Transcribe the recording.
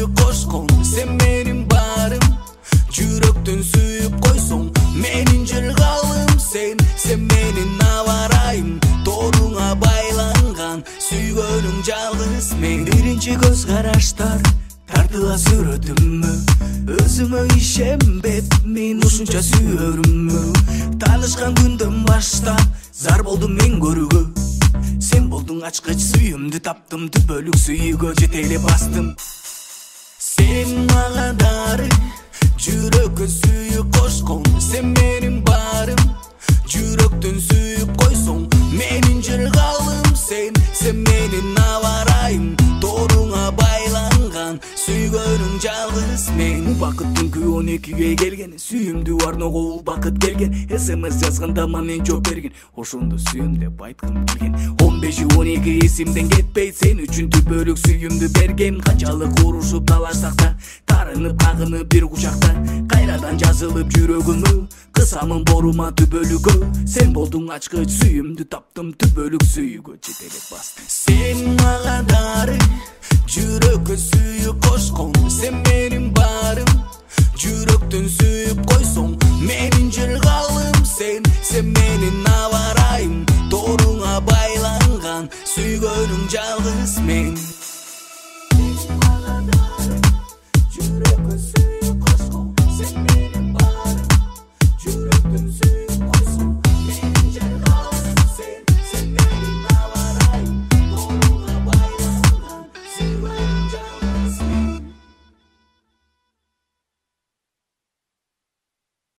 сүйүп кошкон, сен менин барым. Жүрөктөн сүйүп койсоң, менин жыргалым сен менин абарайым. Торуңа байланган, сүйгөнүң жалгыз мен. Биринчи көз караштар тартыла сүрөтүммү, өзүмө ишенбеп мен ушунча сүйөрүммү. Таанышкан күндөн баштап зар болдум мен көрүүгө, сен болдуң ачкыч сүйүмдү таптым, түбөлүк сүйүүгө жете эле бастым. Сен мага дары, жүрөккө сүйүп кошкон, сен менин барым. Жүрөктөн сүйүп койсоң, менин жыргалым сен менин абарайым. Торуңа байланган, сүйгөнүң жалгыз мен. Убакыттын күнү 12ге келген, сүйүмдүү арного убакыт келген. СМС жазганда мен жооп берген, ошондо сүйүм деп айткым келген. 15-12 эсимден кетпейт, сен үчүн түбөлүк сүйүмдү берген. Канчалык урушуп талашсак да, тарынып кагынып бир кучакта, кайрадан жазылып жүрөгүмө, кысамын борума түбөлүккө. Сен болдуң ачкыч сүйүмдү таптым, түбөлүк сүйүүгө жете эле бастым. Сен мага дары, жүрөккө сүйүп